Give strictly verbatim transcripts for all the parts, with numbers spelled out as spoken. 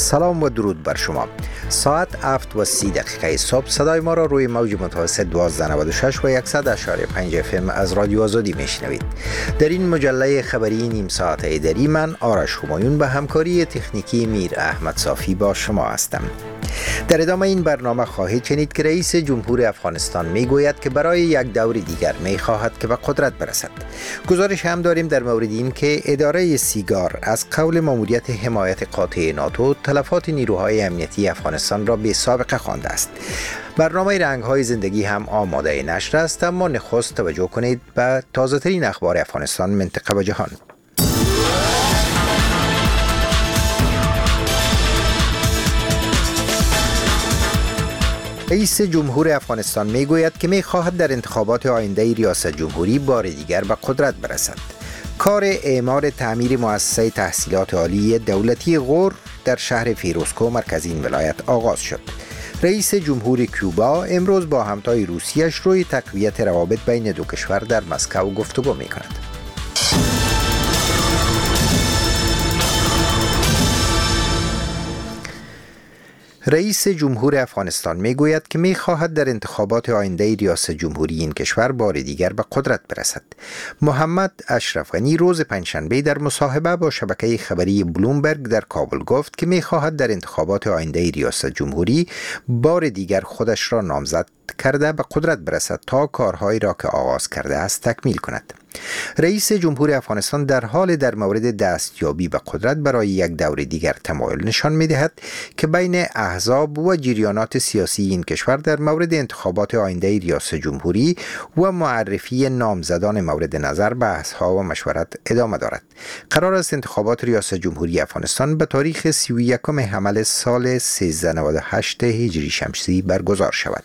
سلام و درود بر شما. ساعت هفت و سی دقیقه صبح صدای ما را روی موج متوسط دوازده نود و شش و صد اشاری پنج اف ام از رادیو آزادی میشنوید. در این مجله خبری نیم ساعته دری من آرش همایون به همکاری تکنیکی میر احمد صافی با شما هستم. در ادامه این برنامه خواهید شنید که رئیس جمهور افغانستان میگوید که برای یک دور دیگر میخواهد که به قدرت برسد. گزارش هم داریم در مورد این که اداره سیگار از قول ماموریت حمایت قاطع ناتو تلفات نیروهای امنیتی افغانستان را بی سابقه خوانده است. برنامه رنگ‌های زندگی هم آماده نشر است، اما نخست توجه کنید به تازه‌ترین اخبار افغانستان، منطقه و جهان. رئیس جمهور افغانستان میگوید که میخواهد در انتخابات آینده ریاست جمهوری بار دیگر به قدرت برسد. کار اعمار تعمیر مؤسسه تحصیلات عالی دولتی غور در شهر فیروزکو مرکزین ولایت آغاز شد. رئیس جمهور کوبا امروز با همتای روسیه‌اش روی تقویت روابط بین دو کشور در مسکو گفتگو میکند. رئیس جمهور افغانستان میگوید که میخواهد در انتخابات آینده ریاست جمهوری این کشور بار دیگر به قدرت برسد. محمد اشرف غنی روز پنجشنبه در مصاحبه با شبکه خبری بلومبرگ در کابل گفت که میخواهد در انتخابات آینده ریاست جمهوری بار دیگر خودش را نامزد کرده به قدرت برسد تا کارهایی را که آغاز کرده است تکمیل کند. رئیس جمهور افغانستان در حال در مورد دستیابی به قدرت برای یک دور دیگر تمایل نشان می‌دهد که بین احزاب و جریانات سیاسی این کشور در مورد انتخابات آینده ریاست جمهوری و معرفی نامزدان مورد نظر بحث‌ها و مشورت ادامه دارد. قرار است انتخابات ریاست جمهوری افغانستان به تاریخ سی و یکم حمل سال سیزده نود و هشت هجری شمسی برگزار شود.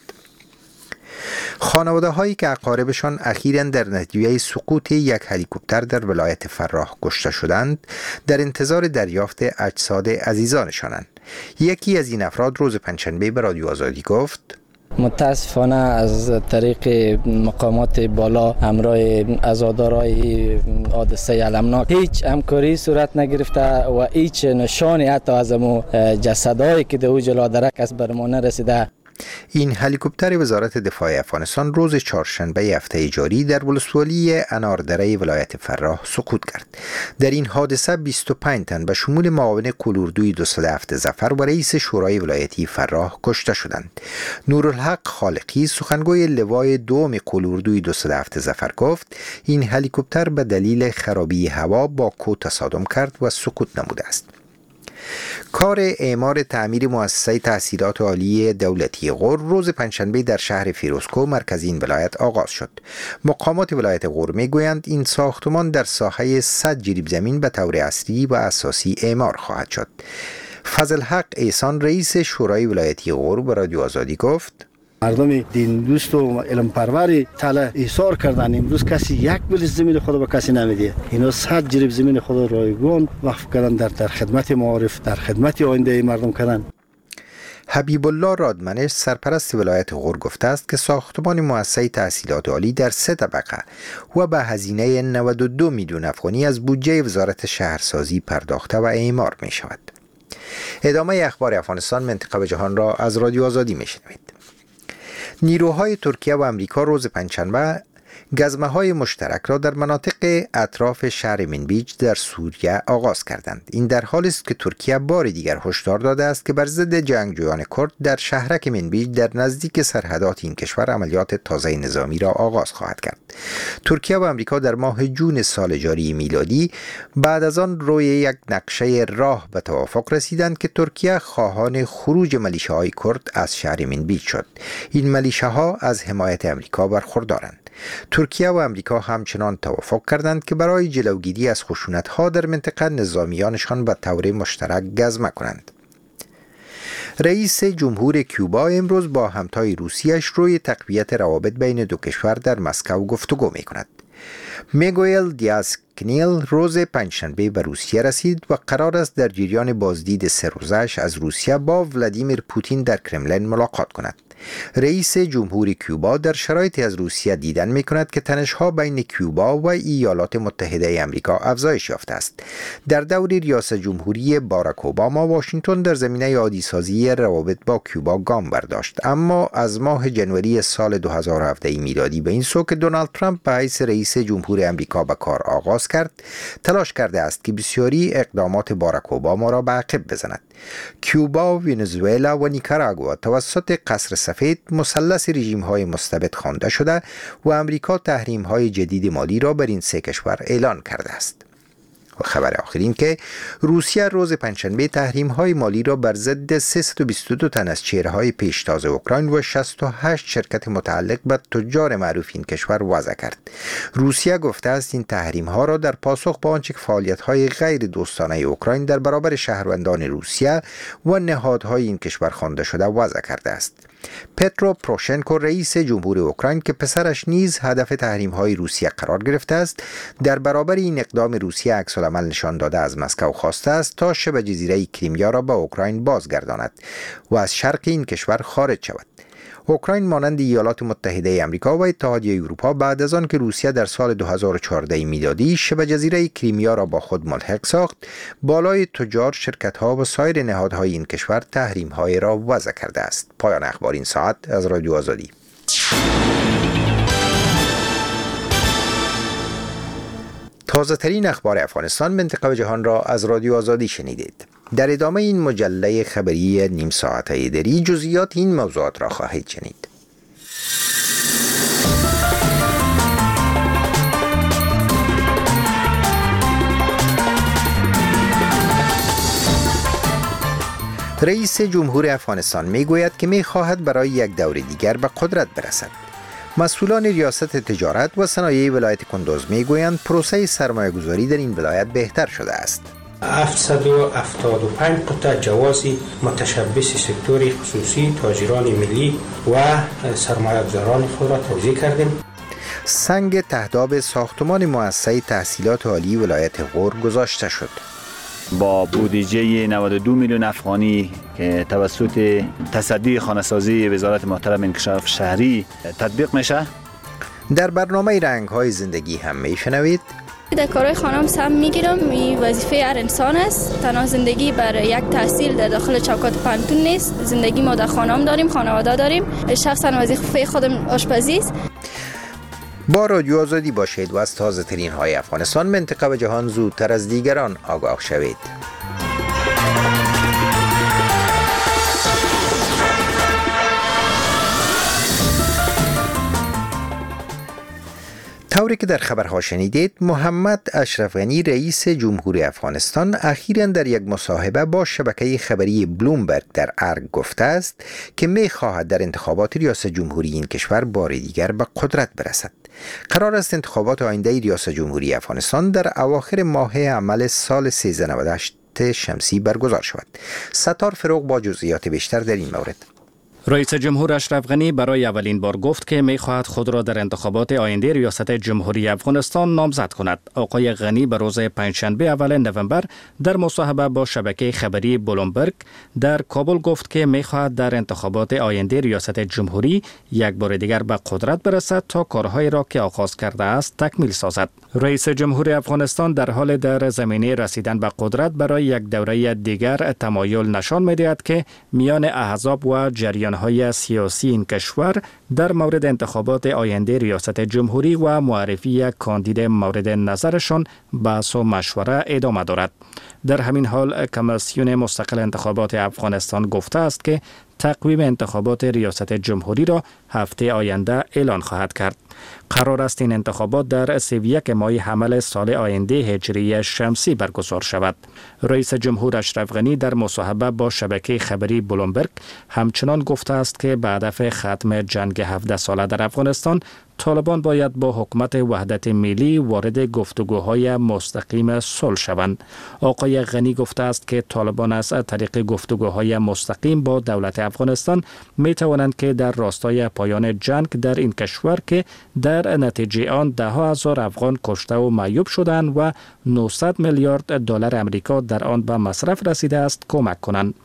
خانواده هایی که اقاربشان اخیراً در نتیجه سقوط یک هلیکوپتر در ولایت فراه کشته شدند در انتظار دریافت اجساد عزیزانشانند. یکی از این افراد روز پنجشنبه به رادیو آزادی گفت: متاسفانه از طریق مقامات بالا همراه عزادارای حادثه المناک هیچ همکاری صورت نگرفته و هیچ نشانی حتی از امو جسدهایی که در او جلو درک است بر ما نرسیده. این هلیکوپتر وزارت دفاع افغانستان روز چهارشنبه هفته جاری در ولسوالی اناردره ولایت فراه سقوط کرد. در این حادثه بیست و پنج تن به شمول معاون قلوردوی دویست و هفت ظفر و رئیس شورای ولایتی فراه کشته شدند. نورالحق خالقی سخنگوی لوای دوم قلوردوی دویست و هفت ظفر گفت این هلیکوپتر به دلیل خرابی هوا با کوه تصادم کرد و سقوط نموده است. کار اعمار تعمیر مؤسسه تحصیلات عالی دولتی غور روز پنجشنبه در شهر فیروزکو مرکزین ولایت آغاز شد. مقامات ولایت غور میگویند این ساختمان در ساحه صد جریب زمین به طور اصلی و اساسی اعمار خواهد شد. فضل حق احسان رئیس شورای ولایتی غور به رادیو آزادی گفت: مردم دین دوست و علم پرور تله ایثار کردن. امروز کسی یک بلیت زمین خود به کسی نمیده. اینا صد جریب زمین خود رایگان وقف کردن در در خدمت معارف، در خدمت آینده مردم کردن. حبیب الله رادمنش سرپرست ولایت غور گفته است که ساختمان مؤسسه تحصیلات عالی در سه طبقه و به هزینه نود و دو میلیون افغانی از بودجه وزارت شهرسازی پرداخته و اعمار می شود. ادامه اخبار افغانستان، منطقه و جهان را از رادیو آزادی می شنوید. نیروهای ترکیه و امریکا روز پنجشنبه گزمه‌های مشترک را در مناطق اطراف شهر منبیج در سوریه آغاز کردند. این در حالی است که ترکیه بار دیگر هشدار داده است که بر ضد جنگجویان کرد در شهرک منبیج در نزدیک سرحدات این کشور عملیات تازه نظامی را آغاز خواهد کرد. ترکیه و امریکا در ماه جون سال جاری میلادی بعد از آن روی یک نقشه راه به توافق رسیدند که ترکیه خواهان خروج ملیشه‌های کرد از شهر منبیج شد. این ملیشه‌ها از حمایت امریکا برخوردارند. ترکیه و امریکا همچنان توافق کردند که برای جلوگیری از خشونت‌ها در منطقه نظامیانشان به طور مشترک گزمه کنند. رئیس جمهور کوبا امروز با همتای روسیه‌اش روی تقویت روابط بین دو کشور در مسکو گفتگو می‌کند. میگوئل دیاز کنیل روز پنجشنبه به روسیه رسید و قرار است در جریان بازدید سه روزه‌اش از روسیه با ولادیمیر پوتین در کرملین ملاقات کند. رئیس جمهوری کیوبا در شرایطی از روسیه دیدن می‌کند که تنش‌ها بین کیوبا و ایالات متحده آمریکا افزایش یافته است. در دور ریاست جمهوری باراک اوباما، واشنگتن در زمینه عادی‌سازی روابط با کیوبا گام برداشت، اما از ماه جنوری سال دو هزار و هفده میلادی به این سو که دونالد ترامپ به حیث رئیس جمهور آمریکا به کار آغاز کرد، تلاش کرده است که بسیاری اقدامات باراک اوباما را به عقب بزند. کیوبا، ونزوئلا و نیکاراگوا توسط قصر سفید مثلث رژیم‌های مستبد خوانده شده و آمریکا تحریم‌های جدید مالی را بر این سه کشور اعلان کرده است. و خبر آخر این که روسیه روز پنجشنبه تحریم‌های مالی را بر ضد سیصد و بیست و دو تن از چهره‌های پیشتاز اوکراین و شصت و هشت شرکت متعلق به تجار معروف این کشور وضع کرد. روسیه گفته است این تحریم‌ها را در پاسخ به آنچه که فعالیت‌های غیر دوستانه اوکراین در برابر شهروندان روسیه و نهادهای این کشور خوانده شده وضع کرده است. پترو پروشنکو، رئیس جمهور اوکراین که پسرش نیز هدف تحریم‌های روسیه قرار گرفته است، در برابر این اقدام روسیه عکس‌العمل نشان داده از مسکو خواسته است تا شبه جزیره کریمیا را به اوکراین بازگرداند و از شرق این کشور خارج شود. اوکراین مانند ایالات متحده آمریکا و اتحادیه اروپا بعد از آن که روسیه در سال دو هزار و چهارده میلادی شبه جزیره کریمیا را با خود ملحق ساخت، بالای تجار، شرکت‌ها و سایر نهادهای این کشور تحریم‌های را وضع کرده است. پایان اخبار این ساعت از رادیو آزادی. تازه ترین اخبار افغانستان، منطقه و جهان را از رادیو آزادی شنیدید. در ادامه این مجله خبری نیم ساعته دری جزئیات این موضوعات را خواهید شنید. رئیس جمهور افغانستان می گوید که می خواهد برای یک دور دیگر به قدرت برسد. مسئولان ریاست تجارت و صنایع ولایت کندوز می گویند پروسه سرمایه گذاری در این ولایت بهتر شده است. هفتصد و هفتاد و پنج قطعه جواز متشبث سکتور خصوصی، تاجران ملی و سرمایه‌گذاران خود را توزیع کردیم. سنگ تهداب ساختمان مؤسسه تحصیلات عالی ولایت غور گذاشته شد. با بودجه نود و دو میلیون افغانی که توسط تصدی خانه‌سازی وزارت محترم انکشاف شهری تطبیق میشه. در برنامه رنگ‌های زندگی هم میشنوید. در کارهای خانم سهم میگیرم. این وظیفه هر انسان است. تنها زندگی بر یک تحصیل در داخل چوکات پانتون نیست. زندگی ما در خانم داریم، خانواده داریم. شخصا وظیفه خودم آشپزی است. با رادیو آزادی باشید و از تازه ترین های افغانستان، منطقه و جهان زودتر از دیگران آگاه شوید. طوری که در خبرها شنیدید، محمد اشرف غنی رئیس جمهوری افغانستان اخیراً در یک مصاحبه با شبکه خبری بلومبرگ در ارگ گفته است که می خواهد در انتخابات ریاست جمهوری این کشور بار دیگر به قدرت برسد. قرار است انتخابات آینده ریاست جمهوری افغانستان در اواخر ماه عمل سال سیزده نود و هشت شمسی برگزار شود. ستار فروغ با جزئیات بیشتر در این مورد. رئیس جمهور اشرف غنی برای اولین بار گفت که می‌خواهد خود را در انتخابات آینده ریاست جمهوری افغانستان نامزد کند. آقای غنی به روز پنجشنبه اول نوامبر در مصاحبه با شبکه خبری بلومبرگ در کابل گفت که می‌خواهد در انتخابات آینده ریاست جمهوری یک بار دیگر به قدرت برسد تا کارهایی را که آغاز کرده است تکمیل سازد. رئیس جمهور افغانستان در حال در زمینه رسیدن به قدرت برای یک دوره دیگر تمایل نشان می‌دهد که میان احزاب و جریان های سیاسی این کشور در مورد انتخابات آینده ریاست جمهوری و معرفی کاندید مورد نظرشان بحث و مشوره ادامه دارد. در همین حال کمیسیون مستقل انتخابات افغانستان گفته است که تقویم انتخابات ریاست جمهوری را هفته آینده اعلان خواهد کرد. قرار است این انتخابات در سی و یک ماه حمل سال آینده هجری شمسی برگزار شود. رئیس جمهور اشرف غنی در مصاحبه با شبکه خبری بلومبرگ همچنان گفته است که به هدف ختم جنگ هفده ساله در افغانستان، طالبان باید با حکومت وحدت ملی وارد گفتگوهای مستقیم صلح شوند. آقای غنی گفته است که طالبان از طریق گفتگوهای مستقیم با دولت افغانستان می توانند که در راستای پایان جنگ در این کشور که در نتیجه آن ده ها هزار افغان کشته و معیوب شدند و نهصد میلیارد دلار آمریکا در آن به مصرف رسیده است کمک کنند.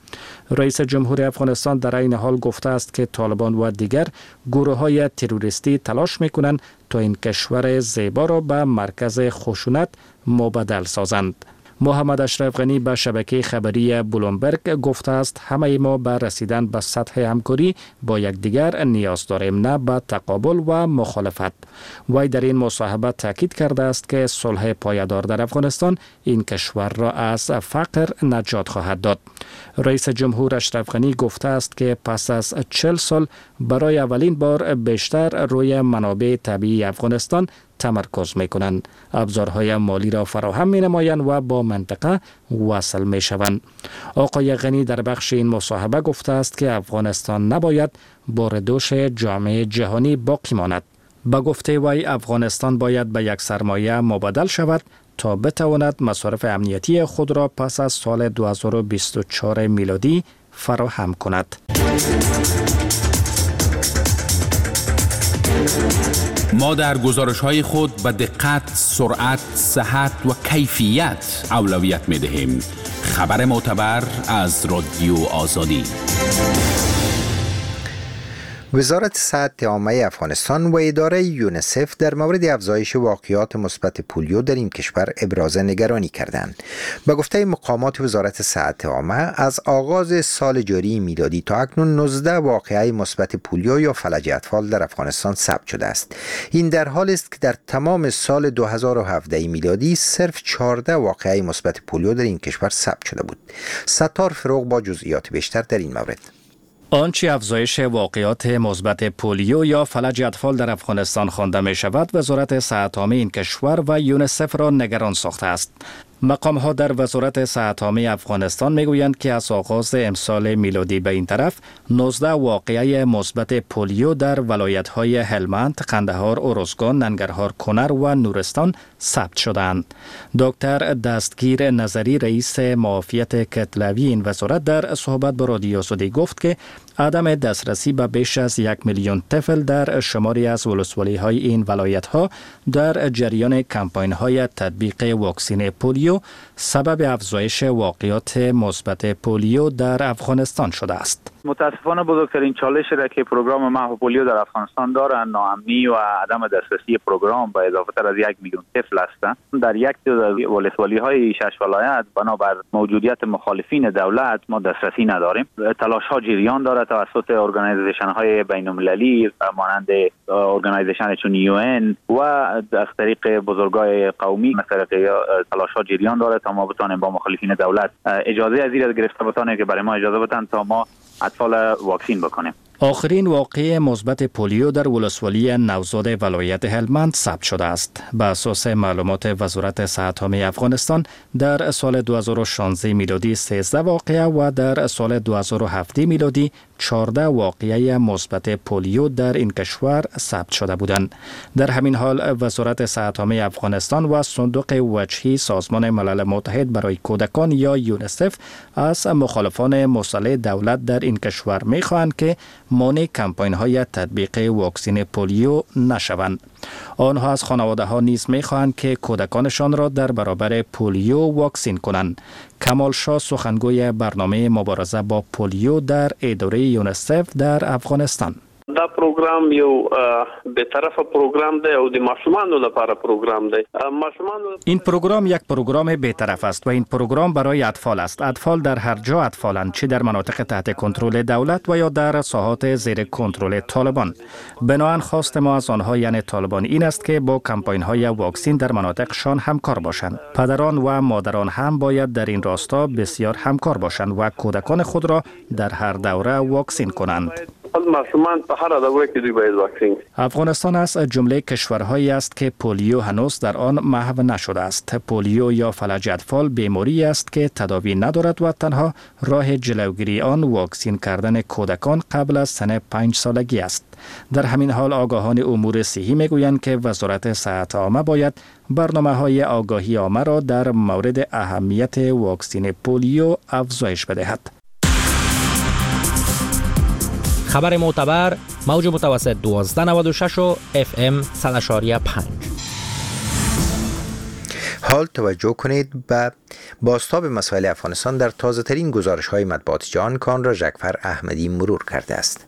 رئیس جمهوری افغانستان در این حال گفته است که طالبان و دیگر گروه‌های تروریستی تلاش می‌کنند تا این کشور زیبا را به مرکز خشونت مبدل سازند. محمد اشرف غنی به شبکه خبری بلومبرگ گفته است همه ما به رسیدن به سطح همکاری با یکدیگر نیاز داریم، نه به تقابل و مخالفت. وی در این مصاحبه تاکید کرده است که صلح پایدار در افغانستان این کشور را از فقر نجات خواهد داد. رئیس جمهور اشرف غنی گفته است که پس از چهل سال برای اولین بار بیشتر روی منابع طبیعی افغانستان تمرکز می کنند. ابزارهای مالی را فراهم می نمایند و با منطقه وصل می شوند. آقای غنی در بخش این مصاحبه گفته است که افغانستان نباید بار دوش جامعه جهانی باقی ماند. با گفته وی افغانستان باید به یک سرمایه مبادل شود تا بتواند مصارف امنیتی خود را پس از سال دو هزار و بیست و چهار میلادی فراهم کند. ما در گزارش‌های خود به دقت، سرعت، صحت و کیفیت اولویت می‌دهیم. خبر معتبر از رادیو آزادی. وزارت صحت عامه افغانستان و اداره یونیسف در مورد افزایش واقعات مثبت پولیو در این کشور ابراز نگرانی کردند. به گفته مقامات وزارت صحت عامه از آغاز سال جاری میلادی تا اکنون نوزده واقعه مثبت پولیو یا فلج اطفال در افغانستان ثبت شده است. این در حالی است که در تمام سال دو هزار و هفده میلادی صرف چهارده واقعه مثبت پولیو در این کشور ثبت شده بود. ستار فروغ با جزئیات بیشتر در این مورد. آنچه افزایش واقعات مثبت پولیو یا فلج اطفال در افغانستان خوانده می شود، وزارت صحت عامه این کشور و یونیسف را نگران ساخته است. مقام ها در وزارت صحت عامه افغانستان می گویند که از آغاز امسال میلادی به این طرف نوزده واقعه مثبت پولیو در ولایت های هلمند، قندهار، ارزگان، ننگرهار، کنر و نورستان ثبت شدند. دکتر دستگیر نظری رئیس معافیت کتلوی این وزارت در صحبت با رادیو آزادی گفت که عدم دسترسی به بیش از یک میلیون طفل در شماری از ولسوالی های این ولایت ها در جریان کمپاین های تطبیق واکسن پولیو سبب افزایش واقعات مثبت پولیو در افغانستان شده است. متاسفانه بزرگترین چالش را که پروگرام محو پولیو در افغانستان دارند ناامنی و عدم دسترسی پروگرام با اضافه تر از یک میلیون طفل هستند. در یک ولسوالی های شش ولایت بنابر موجودیت مخالفین دولت ما دسترسی نداریم. تلاش ها جریان دارد توسط ارگانیزیشن های بین المللی مانند ارگانیزیشن چون یو ان و از طریق بزرگای قومی مثل تلاش ها جریان دارد تا ما بتوانیم با مخالفین دولت اجازه از این گرفته بتانیم که برای ما اجازه بدن تا ما اطفال واکسین بکنیم. آخرین واقعه مثبت پولیو در ولسوالی نوزاد ولایت هلمند ثبت شده است. بر اساس معلومات وزارت صحت عامه افغانستان در سال دو هزار و شانزده میلادی سیزده واقعه و در سال دو هزار و هفده میلادی چهارده واقعه مثبت پولیو در این کشور ثبت شده بودند. در همین حال وزارت صحت عامه افغانستان و صندوق وجهی سازمان ملل متحد برای کودکان یا یونیسف از مخالفان مسلح دولت در این کشور می‌خواهند که مانع کمپاین های تطبیق واکسن پولیو نشوند. آنها از خانواده ها نیز می خواهند که کودکانشان را در برابر پولیو واکسین کنند. کمال شاه سخنگوی برنامه مبارزه با پولیو در اداره یونیسف در افغانستان: دا پروګرام یو به طرف پروګرام دی او د ماشومانو لپاره پروګرام دی. این پروگرام یک پروگرام بی‌طرف است و این پروگرام برای اطفال است. اطفال در هر جا اطفالند، چه در مناطق تحت کنترل دولت و یا در ساحات زیر کنترل طالبان. بنابراین خواست ما از آنها یعنی طالبان این است که با کمپاین های واکسین در مناطقشان همکار باشند. پدران و مادران هم باید در این راستا بسیار همکار باشند و کودکان خود را در هر دوره واکسین کنند. افغانستان از جمله کشورهایی است که پولیو هنوز در آن محو نشده است. پولیو یا فلج اطفال بیماری است که تداوی ندارد و تنها راه جلوگیری آن واکسین کردن کودکان قبل از سن پنج سالگی است. در همین حال آگاهان امور صحی میگویند که وزارت صحت عامه باید برنامه‌های آگاهی عامه را در مورد اهمیت واکسن پولیو افزایش بدهد. خبر معتبر موج متوسط دوازده نود و شش و اف ام صد و پنج. حال توجه کنید به بازتاب مسائل افغانستان در تازه ترین گزارش های مطبوعات جهان کان را جعفر احمدی مرور کرده است.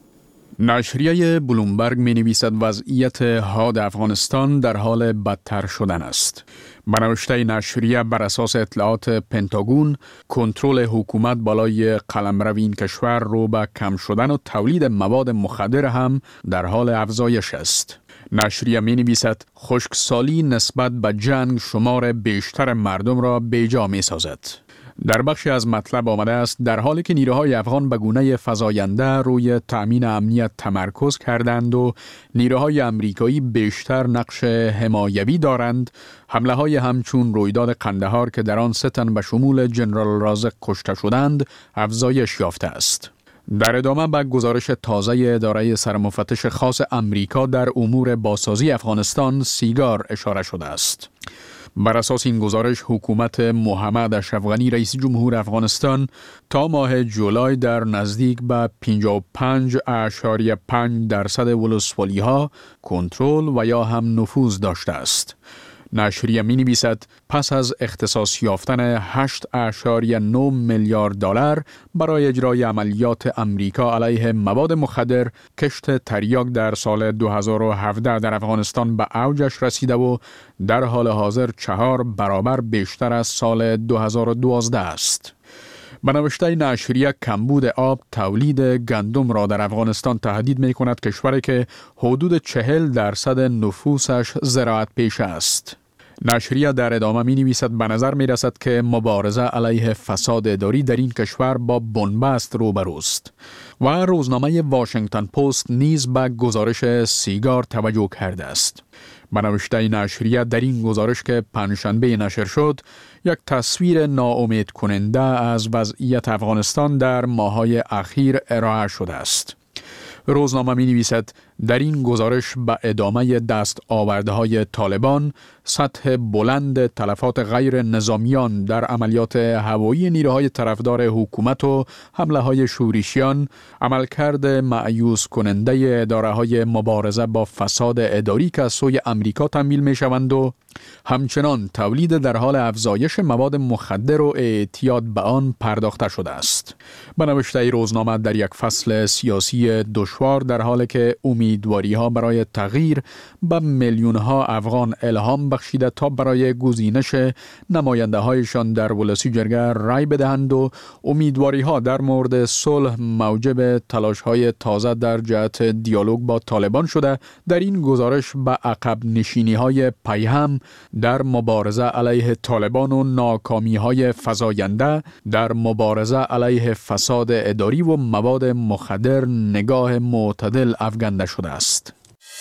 نشریه بلومبرگ می نویسد وضعیت حاد افغانستان در حال بدتر شدن است. به نوشته نشریه بر اساس اطلاعات پنتاگون، کنترل حکومت بالای قلمرو این کشور رو به کم شدن و تولید مواد مخدر هم در حال افزایش است. نشریه می نویسد خشکسالی نسبت به جنگ شمار بیشتر مردم را بیجا می سازد. در بخشی از مطلب آمده است در حالی که نیروهای افغان به گونه فزاینده روی تأمین امنیت تمرکز کردند و نیروهای امریکایی بیشتر نقش حمایوی دارند، حمله های همچون رویداد قندهار که در آن سه تن به شمول جنرال رازق کشته شدند افزایش یافته است. در ادامه به گزارش تازه اداره سرمفتش خاص امریکا در امور بازسازی افغانستان سیگار اشاره شده است. بر اساس این گزارش حکومت محمد اشرف غنی رئیس جمهور افغانستان تا ماه جولای در نزدیک به پنجاه و پنج اشاریه پنج درصد ولسوالی‌ها کنترل و یا هم نفوذ داشته است. نشریه می نویسد پس از اختصاص یافتن هشت اشاریه نه میلیارد دلار برای اجرای عملیات امریکا علیه مواد مخدر، کشت تریاک در سال دو هزار و هفده در افغانستان به اوجش رسیده و در حال حاضر چهار برابر بیشتر از سال دو هزار و دوازده است. به نوشته نشریه کمبود آب تولید گندم را در افغانستان تهدید می کند، کشوری که حدود چهل درصد نفوسش زراعت پیشه است. نشریه در ادامه می نویسد به نظر می رسد که مبارزه علیه فساد اداری در این کشور با بنبست روبروست و روزنامه واشنگتن پست نیز به گزارش سیگار توجه کرده است. به نوشته نشریه در این گزارش که پنجشنبه نشر شد یک تصویر ناامید کننده از وضعیت افغانستان در ماه‌های اخیر ارائه شده است. روزنامه می نویسد در این گزارش به ادامه دست آورده های طالبان، سطح بلند تلفات غیر نظامیان در عملیات هوایی نیروهای طرفدار حکومت و حمله های شورشیان، عملکرد مأیوس کننده اداره های مبارزه با فساد اداری که از سوی امریکا تمویل می شوند و همچنان تولید در حال افزایش مواد مخدر و اعتیاد به آن پرداخته شده است. به نوشته روزنامه در یک فصل سیاسی دشوار در حالی که امیدواری ها برای تغییر به میلیون ها افغان الهام بخشیده تا برای گزینش نماینده هایشان در ولسی جرگه رای بدهند و امیدواری ها در مورد صلح موجب تلاش های تازه در جهت دیالوگ با طالبان شده، در این گزارش به عقب نشینی های پیهم در مبارزه علیه طالبان و ناکامی های فزاینده در مبارزه علیه فساد اداری و مواد مخدر نگاه معتدل افکنده شده است.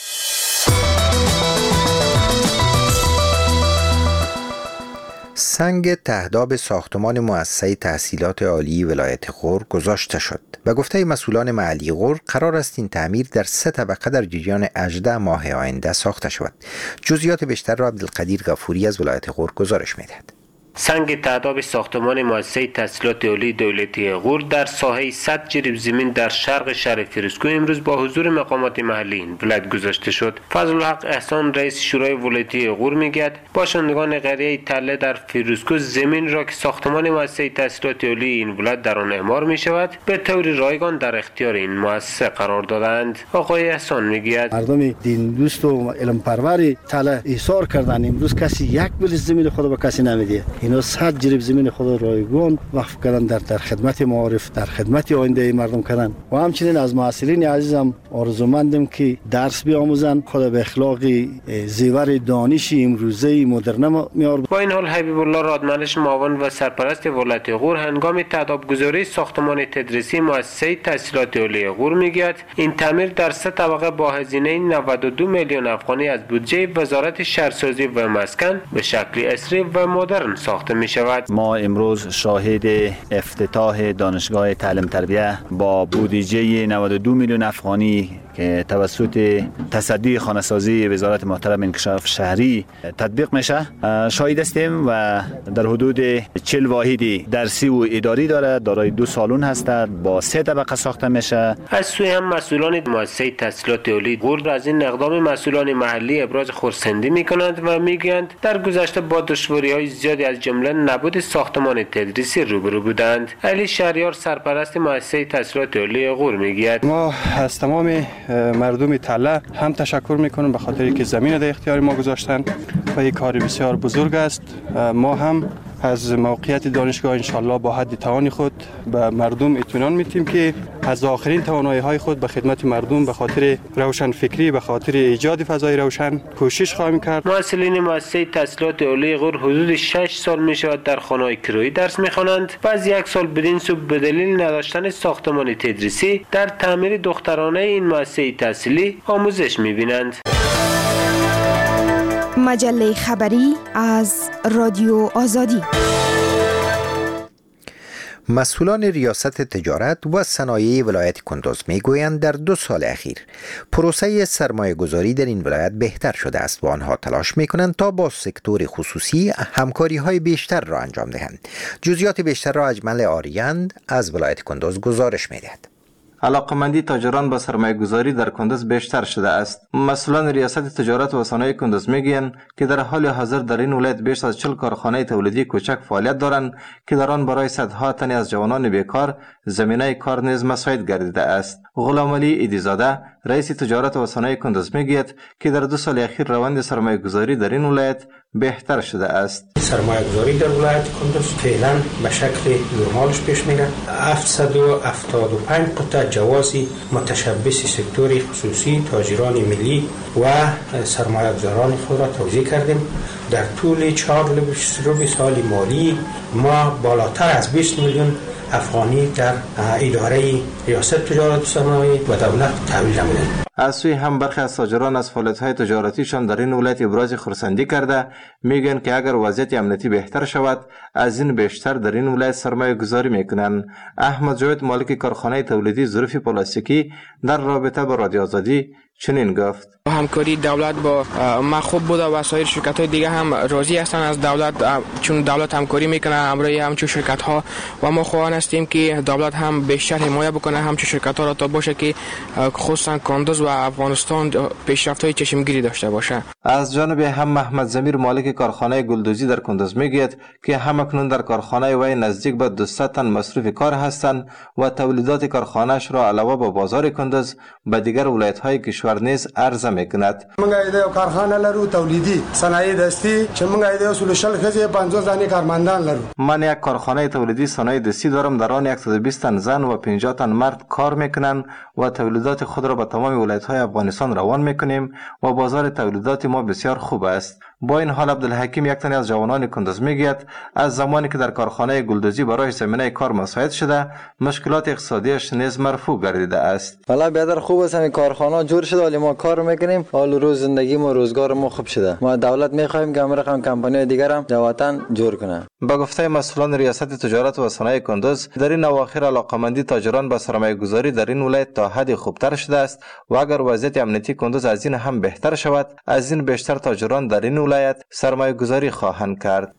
سنگ تهداب ساختمان مؤسسه تحصیلات عالی ولایت غور گذاشته شد. به گفته مسئولان محلی غور قرار است این تعمیر در سه طبقه در جریان هجده ماه آینده ساخته شود. جزئیات بیشتر را عبدالقدیر غفوری از ولایت غور گزارش می‌دهد. سنگ تهداب ساختمان مؤسسه تحصیلات عالی دولتی غور در ساحه صد جریب زمین در شرق شهر فیروزکوه امروز با حضور مقامات محلی این ولایت گذاشته شد. فضل الحق احسان رئیس شورای ولایتی غور میگوید باشندگان قریه تله در فیروزکوه زمین را که ساختمان مؤسسه تحصیلات عالی این ولایت در آن اعمار می شود به طور رایگان در اختیار این مؤسسه قرار دادند. آقای احسان میگوید مردم دین دوست و علم پرور تله ایثار کردن، امروز کسی یک بلیت زمین خود به کسی نمیده. اینا صد جریب زمین خود رایگان وقف کردن در در خدمت معارف، در خدمت آینده مردم کردن. و همچنین از معاصرین عزیزم آرزومندم که درس بیاموزن، خود به اخلاق زیور دانش امروزه مدرن میار. با این حال حبیب الله رادمنش معاون و سرپرست ولایت غور هنگام تهداب گذاری ساختمان تدریسی مؤسسه تحصیلات عالی غور میگوید این تعمیر در سه طبقه با هزینه نود و دو میلیون افغانی از بودجه وزارت شهرسازی و مسکن به شکل عصری و مدرن ساخته می شود. ما امروز شاهد افتتاح دانشگاه تعلیم تربیه با بودجه نود و دو میلیون افغانی که توسط تصدی خانه‌سازی وزارت محترم انکشاف شهری تطبیق میشه شاهد هستیم و در حدود چهل واحد درسی و اداری داره، دارای دو سالن هستند، با سه طبقه ساخته میشه. از سوی هم مسئولان مؤسسه تحصیلات عالی غور از این اقدام مسئولان محلی ابراز خرسندی میکنند و میگویند در گذشته با دشواری‌های زیادی از جمله نبود ساختمان تدریسی روبرو بودند. علی شهریار سرپرست مؤسسه تحصیلات عالی غور میگوید ما از تمام مردم تله هم تشکر میکنم به خاطر که زمین در اختیار ما گذاشتن و یک کار بسیار بزرگ است. ما هم از موقعیت دانشگاه انشالله با حد توان خود به مردم اطمینان میدیم که از آخرین توانایی های خود به خدمت مردم به خاطر روشن فکری، به خاطر ایجاد فضای روشن کوشش خواهیم کرد. مسئولین مؤسسه تحصیلات عالی غور حدود شش سال می شود در خانه‌های کرایی درس می‌خوانند و از یک سال بدین سو به دلیل نداشتن ساختمان تدریسی در تعمیر دخترانه این مؤسسه تحصیلی آموزش می‌بینند. مجله خبری از رادیو آزادی. مسئولان ریاست تجارت و صنایع ولایت کندوز میگویند در دو سال اخیر پروسه سرمایه گذاری در این ولایت بهتر شده است و آنها تلاش میکنند تا با سکتور خصوصی همکاری های بیشتر را انجام دهند. جزئیات بیشتر را اجمل آریند از ولایت کندوز گزارش میدهد. علاقمندی تاجران با سرمایه گذاری در کندوز بیشتر شده است. مسئولان ریاست تجارت و صنایع کندوز میگویند که در حال حاضر در این ولایت بیش از چهل کارخانه تولیدی کوچک فعالیت دارند که در آن برای صدها تن از جوانان بیکار زمینه کار نیز مساعد گردیده است. غلام علی ایدیزاده رئیس تجارت و صنایع کندوز میگوید که در دو سال اخیر روند سرمایه گذاری در این ولایت بهتر شده است. سرمایه گذاری در ولایت کندوز فعلا به شکل نرمالش پیش میره. هفتصد و هفتاد و پنج قطعه جوازی متشبث سکتور خصوصی، تاجران ملی و سرمایه گذاران خود را توزیع کردیم. در طول چهار ربع سال مالی ما بالاتر از بیست میلیون افغانی در اداره ریاست تجارت و صنایع و دولت تحویل نمودند. از سوی هم برخی از تاجران از فعالیت‌های تجارتیشان در این ولایت ابراز خرسندی کرده میگن که اگر وضعیت امنیتی بهتر شود از این بیشتر در این ولایت سرمایه گذاری میکنند. احمد جاوید مالک کارخانه تولیدی ظروف پلاستیکی در رابطه با رادیو آزادی چنین گفت: همکاری دولت با ما خوب بوده و سایر شرکت‌های دیگه هم راضی هستند از دولت، چون دولت همکاری میکنه همراه همچون شرکت‌ها و ما خواهان هستیم که دولت هم بیشتر حمایت بکنه همچون شرکت‌ها را تا باشه که خصوصا کندوز و افغانستان پیشرفت‌های چشمگیری داشته باشه. از جانب هم محمد زمیر مالک کارخانه گلدوزی در کندوز میگوید که همکنون در کارخانه وی نزدیک به دویست تن مصروف کار هستند و تولیدات کارخانه‌اش را علاوه به بازار کندوز به دیگر ولایت‌های کشور نیز عرضه میکند. موږ د کارخانه لرو تولیدی صنایع دستی چې موږ د اصول شل خزه پنځه ځانې کارمندان لرو. من یک کارخانه تولیدی صنایع دستی دارم، در آن صد و بیست تن زن و پنجاه تن مرد کار میکنند و تولیدات خود را به تمام ولایت‌های افغانستان روان میکنیم و بازار تولیدات ما بسیار خوب است. با این حال عبدالحکیم یک تن از جوانان کندوز میگوید از زمانی که در کارخانه گلدوزی برای زمینه کار مساعد شده مشکلات اقتصادیش نیز مرفوع گردیده است. والا بیادر خوب است، همین کارخانه جور شده ولی ما کار میکنیم، حال روز زندگی ما روزگار ما خوب شده. ما دولت میخوایم که امرقم کمپانی دیگر هم در وطن جور کنه. با گفته مسئولان ریاست تجارت و صنایع کندوز در این اواخر علاقمندی تاجران به سرمایه گذاری در این ولایت تا حدی خوبتر شده است و اگر وضعیت امنیتی کندوز از این هم بهتر شود از این بیشتر تاجران در این ولایت سرمایه گذاری خواهند کرد.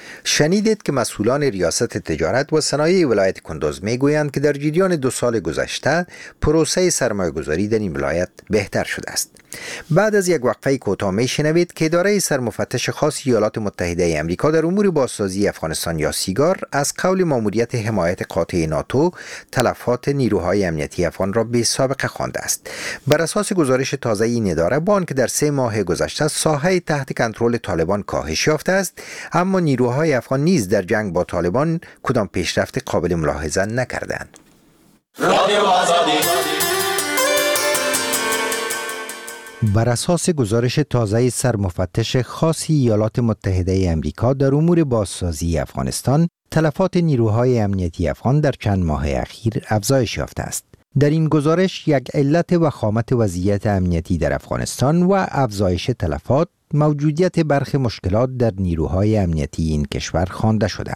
شنیدید که مسئولان ریاست تجارت و صنایع ولایت کندوز میگویند که در جریان دو سال گذشته پروسه سرمایه گذاری در این ولایت بهتر شده است. بعد از یک وقفه کوتاه میشنوید که اداره سرمفتش خاص ایالات متحده آمریکا در امور بازسازی افغانستان یا سیگار از قول ماموریت حمایت قاطع ناتو تلفات نیروهای امنیتی افغان را بی سابقه خوانده است. بر اساس گزارش تازه این اداره با آنکه در سه ماه گذشته ساحه تحت کنترل طالبان کاهش یافته است، اما نیروهای افغان نیز در جنگ با طالبان کدام پیشرفت قابل ملاحظه نکردند. بر اساس گزارش تازه سرمفتش خاص ایالات متحده آمریکا در امور بازسازی افغانستان، تلفات نیروهای امنیتی افغان در چند ماه اخیر افزایش یافته است. در این گزارش یک علت وخامت وضعیت امنیتی در افغانستان و افزایش تلفات موجودیت برخی مشکلات در نیروهای امنیتی این کشور خوانده شده است.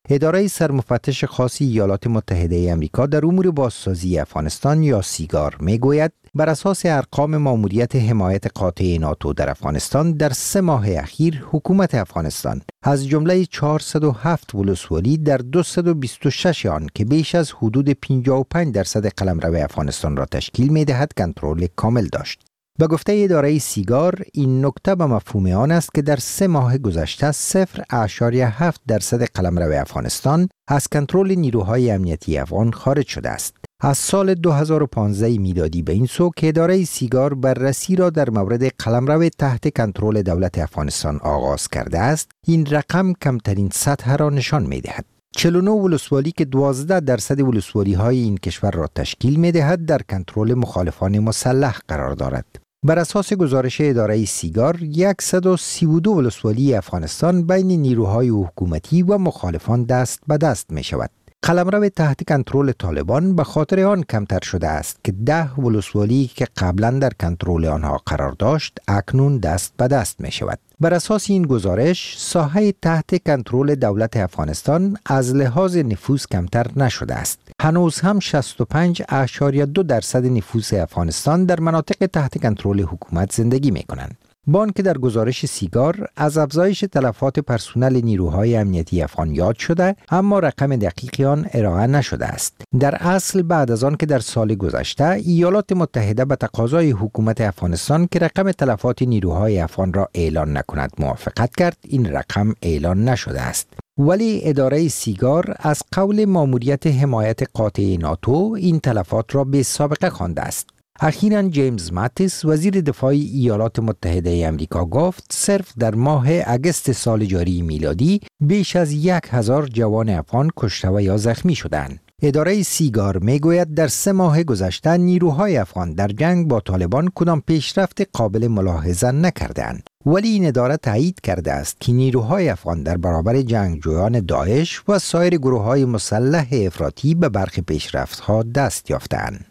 اداره سرمفتش خاص ایالات متحده آمریکا در امور بازسازی افغانستان یا سیگار میگوید بر اساس ارقام ماموریت حمایت قاطع ناتو در افغانستان در سه ماه اخیر حکومت افغانستان از جمله چهارصد و هفت ولسوالی در دویست و بیست و شش آن که بیش از حدود پنجاه و پنج درصد قلمرو افغانستان را تشکیل می‌دهد کنترل کامل داشت. به گفته اداره سیگار این نکته به مفهوم آن است که در سه ماه گذشته صفر اشاریه هفت درصد قلمرو افغانستان از کنترل نیروهای امنیتی افغان خارج شده است. از سال دو هزار و پانزده میلادی به این سو که اداره سیگار بررسی را در مورد قلمرو تحت کنترل دولت افغانستان آغاز کرده است، این رقم کمترین سطح را نشان می‌دهد. چهل و نه ولسوالی که دوازده درصد ولسوالی های این کشور را تشکیل می‌دهد در کنترل مخالفان مسلح قرار دارد. بر اساس گزارش اداره سیگار، صد و سی و دو ولسوالی افغانستان بین نیروهای حکومتی و مخالفان دست به دست می شود. قلمرو تحت کنترل طالبان به خاطر آن کمتر شده است که ده ولسوالی که قبلا در کنترل آنها قرار داشت اکنون دست به دست می شود. بر اساس این گزارش، ساحه تحت کنترل دولت افغانستان از لحاظ نفوذ کمتر نشده است. هنوز هم شصت و پنج اشاریه دو درصد نفوذ افغانستان در مناطق تحت کنترل حکومت زندگی می کنند. با آنکه در گزارش سیگار از افزایش تلفات پرسنل نیروهای امنیتی افغان یاد شده، اما رقم دقیق آن ارائه نشده است. در اصل بعد از آن که در سال گذشته ایالات متحده به تقاضای حکومت افغانستان که رقم تلفات نیروهای افغان را اعلان نکند موافقت کرد، این رقم اعلان نشده است. ولی اداره سیگار از قول ماموریت حمایت قاطع ناتو این تلفات را به سابقه خوانده است. اخیراً جیمز ماتیس وزیر دفاع ایالات متحده آمریکا گفت صرف در ماه اگست سال جاری میلادی بیش از یک هزار جوان افغان کشته و یا زخمی شدند. اداره سیگار میگوید در سه ماه گذشته نیروهای افغان در جنگ با طالبان کدام پیشرفت قابل ملاحظه نکردند. ولی این اداره تایید کرده است که نیروهای افغان در برابر جنگجویان داعش و سایر گروه‌های مسلح افراطی به برخی پیشرفت‌ها دست یافتند.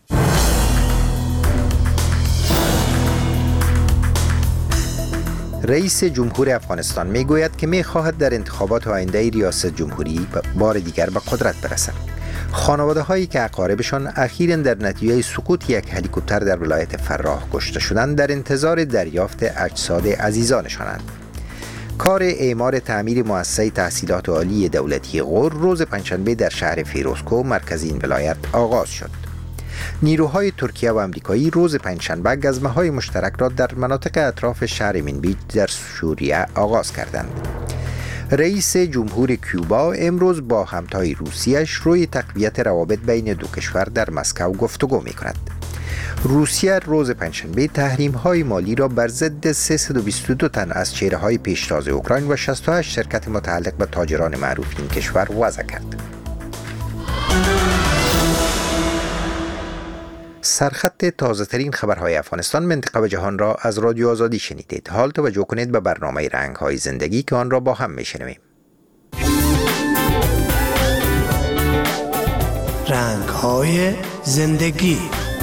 رئیس جمهور افغانستان میگوید که میخواهد در انتخابات آینده ریاست جمهوری بار دیگر به قدرت برسد. خانواده هایی که اقاربشان اخیراً در نتیجه سقوط یک هلیکوپتر در ولایت فراه کشته شدند در انتظار دریافت اجساد عزیزانشانند. کار اعمار تعمیر مؤسسه تحصیلات عالی دولتی غور روز پنجشنبه در شهر فیروزکوه مرکز این ولایت آغاز شد. نیروهای ترکیه و آمریکایی روز پنجشنبه گزمه‌های مشترک را در مناطق اطراف شهر منبیج در سوریه آغاز کردند. رئیس جمهور کوبا امروز با همتای روسیه‌اش روی تقویت روابط بین دو کشور در مسکو گفتگو می‌کند. روسیه روز پنجشنبه تحریم‌های مالی را بر ضد سیصد و بیست و دو تن از چهره‌های پیشتاز اوکراین و شصت و هشت شرکت متعلق به تاجران معروف این کشور وضع کرد. سرخط تازه ترین خبرهای افغانستان، منطقه و جهان را از رادیو آزادی شنیدید. حال توجه کنید به برنامه رنگ های زندگی که آن را با هم میشنویم. رنگ های زندگی.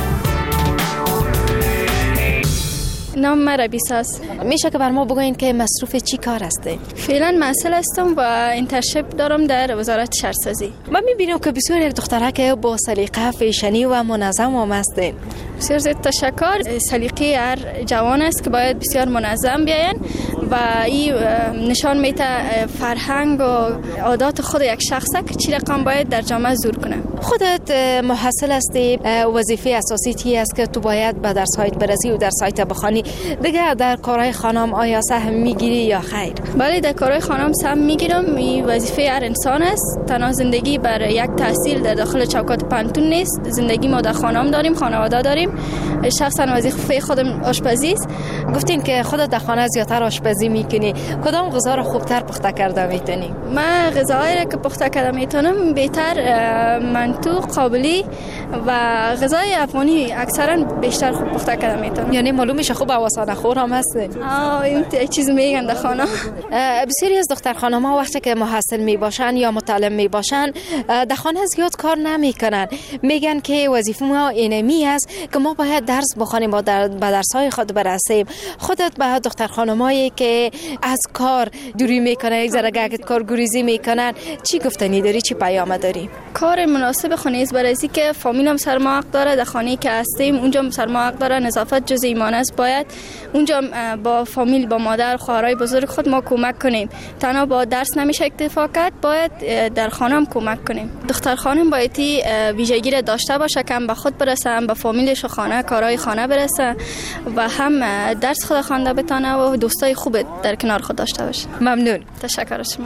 نام من ربیساست. میشه که بر ما بگوین که مصروف چی کار هستی؟ فعلا محصل هستم و انترنشیپ دارم در وزارت شهرسازی. من میبینم که بسیار یک دختره که با سلیقه فیشنی و منظم هم هستین. بسیار زیاد تشکر. سلیقه هر جوان است که باید بسیار منظم بیاین و این نشان میده فرهنگ و عادات خود یک شخصه که چی رقم باید در جامعه ظهور کنه. خودت محصل هستی، وظیفه اساسی تی است که تو باید به درس‌هایت برسی و درس‌هایت بخوانی. دیگه در کارهای خانم آیا سهم میگیری یا خیر؟ بله، در کارهای خانم سهم میگیرم. این وظیفه هر انسان است. تنها زندگی بر یک تحصیل در داخل چوکات پانتون نیست. زندگی ما در خانم داریم، خانواده داریم. شخصا وظیفه خودم آشپزی است. گفتین که خودت در خانه زیاتر آشپزی میکنی. کدام غذا رو خوبتر پخته کرده میتونی؟ من غذاهایی که پخته کرده میتونم بهتر منتو، قابلی و غذای افغانی اکثرا بیشتر خوب پخته کرده میتونم. یعنی معلوم میشه خوب آواسانه خور هم هستی؟ آه، این چیز میگن در خانه. بسیاری از دختر خانم‌ها وقتی که محصل میباشن یا متعلم میباشن در خانه زیاد کار نمیکنن. میگن که وظیفه ما اینمی است که که ما باید درس بخوانیم و در به درس‌های خود برسیم. خودت به دختر خانمایی که از کار دوری میکنن، یک ذره گگت کار گریزی میکنن، چی گفتنی داری، چی پیام داری؟ کار مناسب خانه است، برای که فامیلم سرما حق داره، در خانه‌ای که هستیم اونجا سرما حق داره، نظافت جز ایمان است. باید اونجا با فامیل، با مادر، خواهرای بزرگ خود ما کمک کنیم. تنها با درس نمیشه اکتفا کرد، باید در خانه هم کمک کنیم. دختر خانم باید ویژگی را داشته باشه که هم به خود برسه، هم به فامیلش و خانه، کارهای خانه برسه و هم درس خود خوانده بتونه و دوستای خوب در کنار خود داشته باشه. ممنون. تشکر از شما.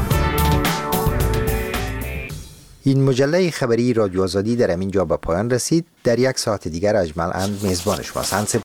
این مجله خبری رادیو آزادی در همین جا به پایان رسید. در یک ساعت دیگر اجمل اند میزبان شماست.